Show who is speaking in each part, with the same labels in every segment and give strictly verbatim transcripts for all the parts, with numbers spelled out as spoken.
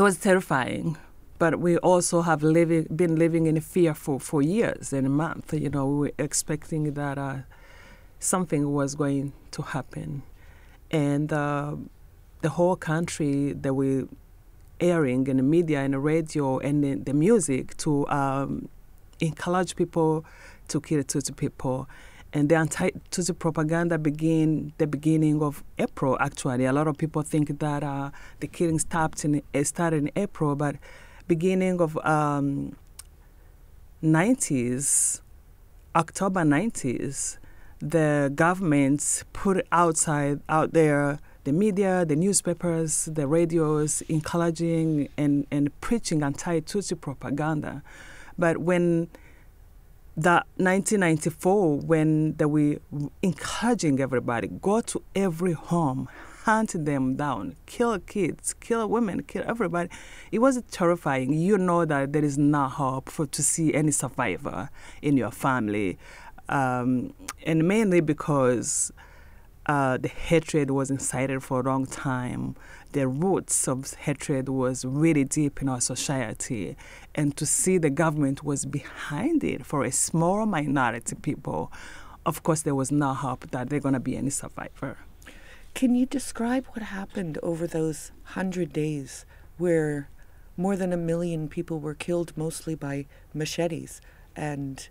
Speaker 1: it was terrifying. But we also have living, been living in fear for, for years and a month. You know, we were expecting that uh, something was going to happen. And uh, the whole country that we airing in the media and the radio and the, the music to um, encourage people to kill Tutsi people. And the anti-Tutsi propaganda began the beginning of April, actually. A lot of people think that uh, the killing stopped in, uh, started in April, but beginning of um, nineties, October nineties, the government put outside, out there, the media, the newspapers, the radios, encouraging and, and preaching anti-Tutsi propaganda. But when the nineteen ninety-four, when they were encouraging everybody, go to every home, hunt them down, kill kids, kill women, kill everybody, it was terrifying. You know that there is no hope for to see any survivor in your family, um, and mainly because uh, the hatred was incited for a long time. The roots of hatred was really deep in our society, and to see the government was behind it for a small minority people, of course there was no hope that they're going to be any survivor.
Speaker 2: Can you describe what happened over those hundred days where more than a million people were killed, mostly by machetes? And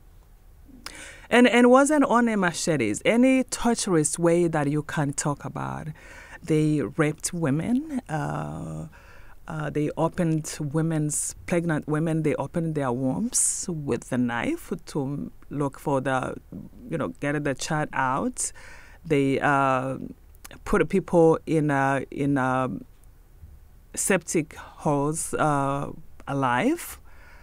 Speaker 1: and and wasn't only machetes, any torturous way that you can talk about. They raped women. Uh, uh, they opened women's, pregnant women, they opened their wombs with a knife to look for the, you know, get the child out. They uh, put people in a, in a septic holes uh, alive.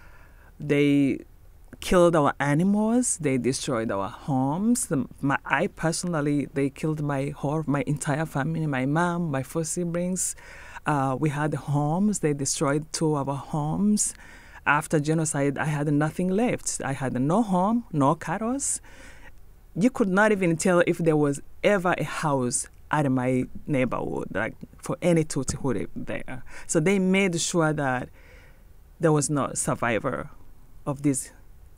Speaker 1: They killed our animals. They destroyed our homes. The, my, I personally, they killed my whole, my entire family, my mom, my four siblings. Uh, we had homes. They destroyed two of our homes. After genocide, I had nothing left. I had no home, no cattle. You could not even tell if there was ever a house at my neighborhood, like for any Tutsi who lived there. So they made sure that there was no survivor of this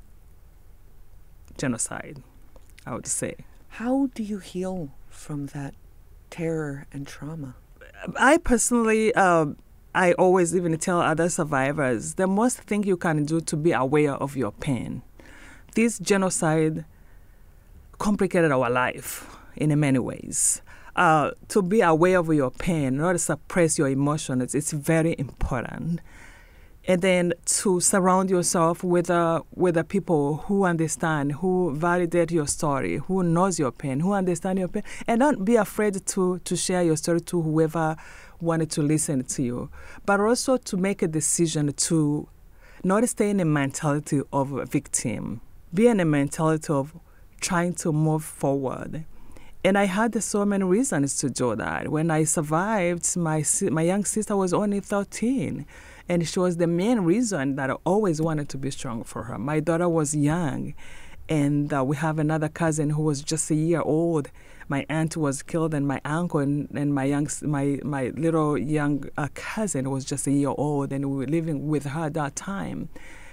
Speaker 1: genocide, I would say.
Speaker 2: How do you heal from that terror and trauma?
Speaker 1: I personally, uh, I always even tell other survivors, the most thing you can do to be aware of your pain. This genocide complicated our life in many ways. Uh, to be aware of your pain, not to suppress your emotions, it's very important. And then to surround yourself with uh, with the people who understand, who validate your story, who knows your pain, who understand your pain, and don't be afraid to to share your story to whoever wanted to listen to you, but also to make a decision to not stay in a mentality of a victim, be in a mentality of trying to move forward. And I had so many reasons to do that. When I survived, my my young sister was only thirteen. And she was the main reason that I always wanted to be strong for her. My daughter was young, and uh, we have another cousin who was just a year old. My aunt was killed, and my uncle and, and my young, my my little young uh, cousin was just a year old, and we were living with her at that time.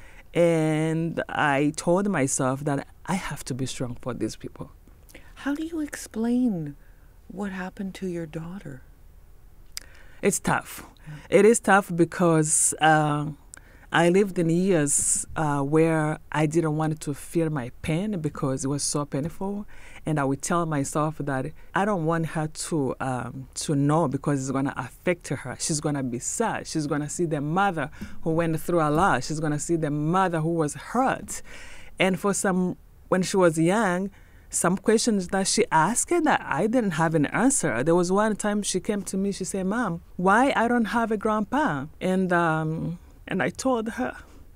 Speaker 1: And I told myself that I have to be strong for these people.
Speaker 2: How do you explain what happened to your daughter?
Speaker 1: It's tough. It is tough because uh, I lived in years uh, where I didn't want to feel my pain because it was so painful. And I would tell myself that I don't want her to um, to know because it's going to affect her. She's going to be sad. She's going to see the mother who went through a lot. She's going to see the mother who was hurt. And for some, when she was young, some questions that she asked that I didn't have an answer. There was one time she came to me, she said, "Mom, why I don't have a grandpa?" And um, and I told her.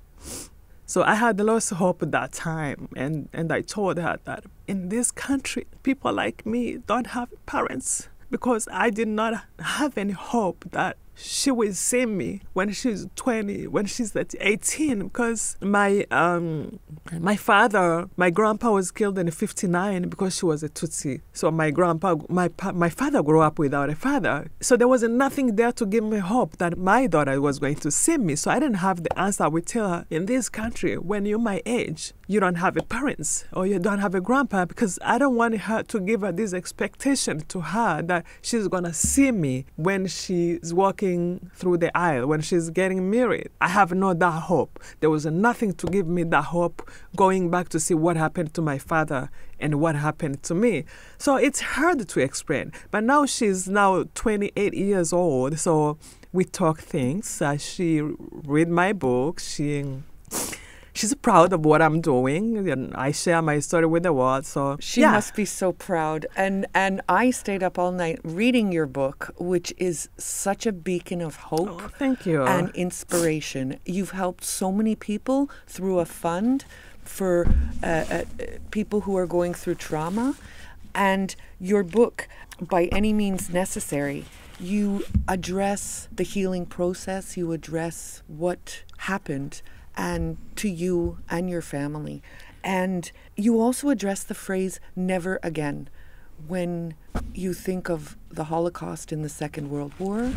Speaker 1: So I had lost hope at that time, and, and I told her that in this country, people like me don't have parents because I did not have any hope that she will see me when she's twenty, when she's at eighteen, because my um my father, my grandpa was killed in fifty-nine because she was a Tutsi. So my grandpa, my my father grew up without a father. So there was nothing there to give me hope that my daughter was going to see me. So I didn't have the answer. I would tell her, in this country, when you're my age, you don't have a parents or you don't have a grandpa, because I don't want her to give her this expectation to her that she's going to see me when she's walking through the aisle, when she's getting married. I have no that hope. There was nothing to give me that hope going back to see what happened to my father and what happened to me. So it's hard to explain. But now she's now twenty-eight years old, so we talk things. Uh, she read my book. She she's proud of what I'm doing, and I share my story with the world. So
Speaker 2: she
Speaker 1: yeah.
Speaker 2: must be so proud. And and I stayed up all night reading your book, which is such a beacon of hope.
Speaker 1: Oh, thank you.
Speaker 2: And inspiration. You've helped so many people through a fund for uh, uh, people who are going through trauma. And your book, By Any Means Necessary, you address the healing process, you address what happened and to you and your family. And you also address the phrase never again. When you think of the Holocaust in the Second World War,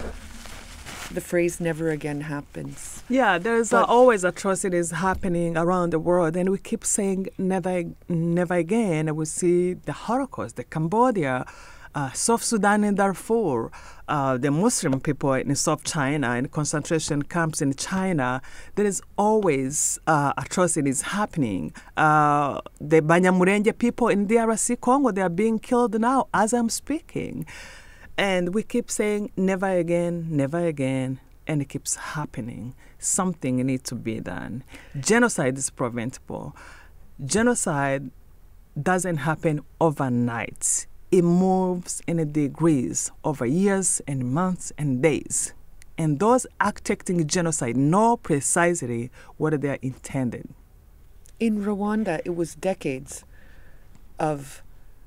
Speaker 2: the phrase never again happens.
Speaker 1: Yeah, there's uh, always atrocities happening around the world, and we keep saying never, never again. And we see the Holocaust, the Cambodia, uh, South Sudan and Darfur, uh, the Muslim people in South China, in concentration camps in China. There is always uh, atrocities happening. Uh, the Banyamulenge people in D R C Congo, they are being killed now as I'm speaking. And we keep saying never again, never again, and it keeps happening. Something needs to be done. Genocide is preventable. Genocide doesn't happen overnight. It moves in degrees over years and months and days. And those acting genocide know precisely what they are intended.
Speaker 2: In Rwanda, it was decades of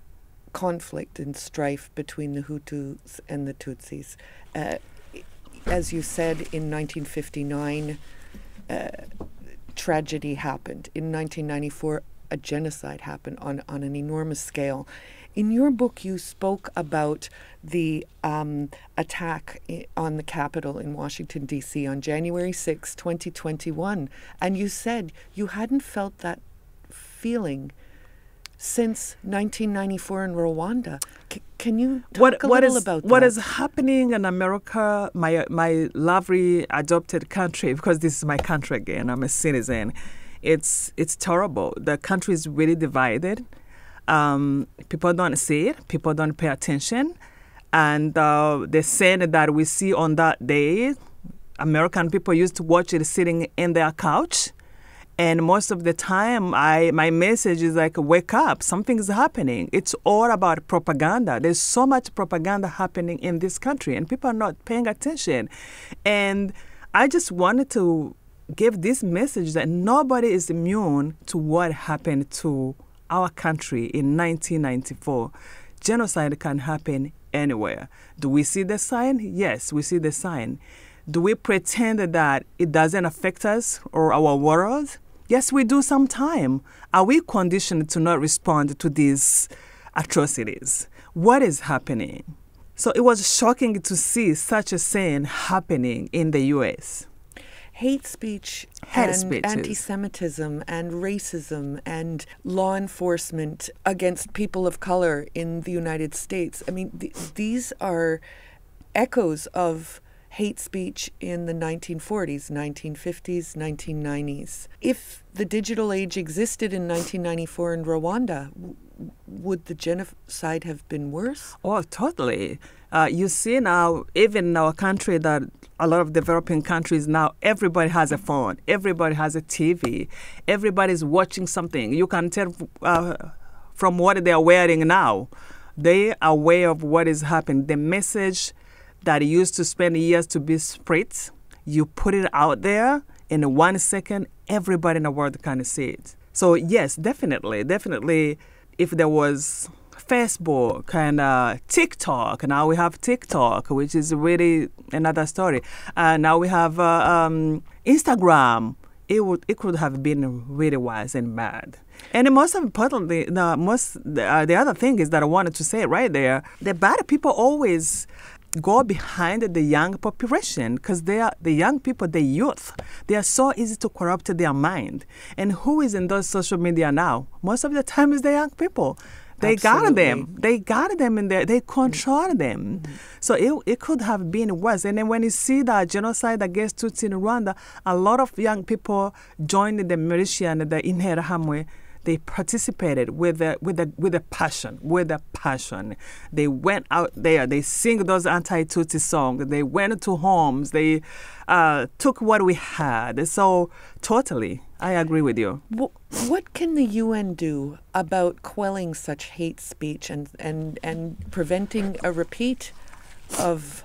Speaker 2: conflict and strife between the Hutus and the Tutsis. Uh, as you said, in nineteen fifty-nine, uh, tragedy happened. In nineteen ninety-four, a genocide happened on, on an enormous scale. In your book, you spoke about the um, attack I- on the Capitol in Washington, D C on January sixth, twenty twenty-one, and you said you hadn't felt that feeling since nineteen ninety-four in Rwanda. C- can you talk
Speaker 1: what,
Speaker 2: a
Speaker 1: what
Speaker 2: little
Speaker 1: is,
Speaker 2: about that?
Speaker 1: What is happening in America, my my lovely adopted country, because this is my country again, I'm a citizen, it's it's terrible. The country is really divided. Um, people don't see it. People don't pay attention. And uh, the scene that we see on that day, American people used to watch it sitting in their couch. And most of the time, I my message is like, wake up, something is happening. It's all about propaganda. There's so much propaganda happening in this country, and people are not paying attention. And I just wanted to give this message that nobody is immune to what happened to our country in nineteen ninety-four. Genocide can happen anywhere. Do we see the sign? Yes, we see the sign. Do we pretend that it doesn't affect us or our world? Yes, we do sometimes. Are we conditioned to not respond to these atrocities? What is happening? So it was shocking to see such a scene happening in the U S.
Speaker 2: Hate speech
Speaker 1: Hate
Speaker 2: and
Speaker 1: speeches.
Speaker 2: anti-Semitism and racism and law enforcement against people of color in the United States. I mean, th- these are echoes of hate speech in the nineteen forties, nineteen fifties, nineteen nineties. If the digital age existed in nineteen ninety-four in Rwanda, w- would the genocide have been worse?
Speaker 1: Oh, totally. Uh, you see now, even in our country, that a lot of developing countries now, everybody has a phone, everybody has a T V, everybody's watching something. You can tell uh, from what they are wearing now. They are aware of what is happening. The message that used to spend years to be spread, you put it out there, in one second, everybody in the world can see it. So yes, definitely, definitely, if there was Facebook and uh, TikTok. Now we have TikTok, which is really another story. Uh, now we have uh, um, Instagram. It would it could have been really wise and bad. And most importantly, the most uh, the other thing is that I wanted to say right there: the bad people always go behind the young population because they are the young people, the youth. They are so easy to corrupt their mind. And who is in those social media now? Most of the time is the young people. They
Speaker 2: Absolutely.
Speaker 1: got them. They got them in there. They control them.
Speaker 2: Mm-hmm.
Speaker 1: So it, it could have been worse. And then when you see the genocide against Tutsi in Rwanda, a lot of young people joined the militia and the Interahamwe. They participated with a, with a, with a passion, with a passion. They went out there. They sing those anti-Tutsi songs. They went to homes. They uh, took what we had. So totally, I agree with you.
Speaker 2: What can the U N do about quelling such hate speech and, and, and preventing a repeat of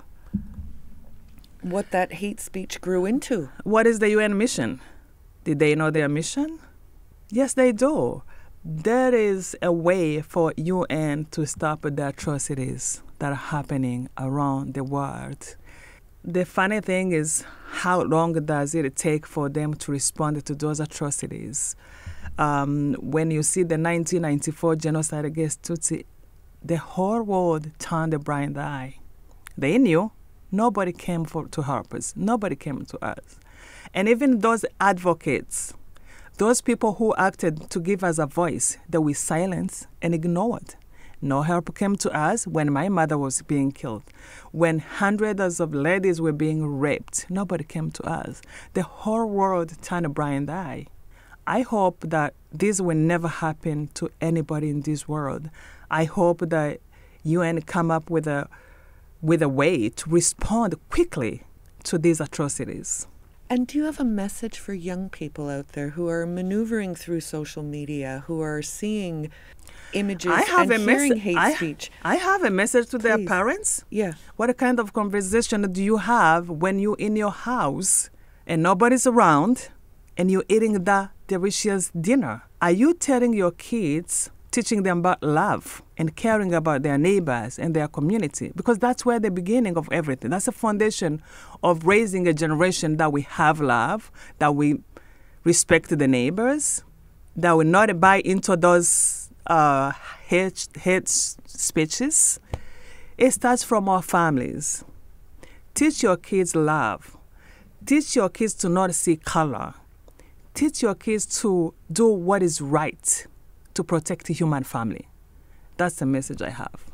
Speaker 2: what that hate speech grew into?
Speaker 1: What is the U N mission? Did they know their mission? Yes, they do. There is a way for U N to stop the atrocities that are happening around the world. The funny thing is, how long does it take for them to respond to those atrocities? Um, when you see the nineteen ninety-four genocide against Tutsi, the whole world turned a blind eye. They knew. Nobody came for, to help us. Nobody came to us. And even those advocates, those people who acted to give us a voice, that we silenced and ignored. No help came to us when my mother was being killed. When hundreds of ladies were being raped, nobody came to us. The whole world turned a blind eye. I hope that this will never happen to anybody in this world. I hope that U N come up with a, with a way to respond quickly to these atrocities.
Speaker 2: And do you have a message for young people out there who are maneuvering through social media, who are seeing images
Speaker 1: I have
Speaker 2: and
Speaker 1: a
Speaker 2: hearing
Speaker 1: message.
Speaker 2: hate
Speaker 1: I,
Speaker 2: speech?
Speaker 1: I have a message to their
Speaker 2: Please.
Speaker 1: parents.
Speaker 2: Yeah.
Speaker 1: What kind of conversation do you have when you're in your house and nobody's around and you're eating the delicious dinner? Are you telling your kids, teaching them about love and caring about their neighbors and their community? Because that's where the beginning of everything. That's the foundation of raising a generation that we have love, that we respect the neighbors, that we not buy into those uh, hate, hate speeches. It starts from our families. Teach your kids love. Teach your kids to not see color. Teach your kids to do what is right to protect the human family. That's the message I have.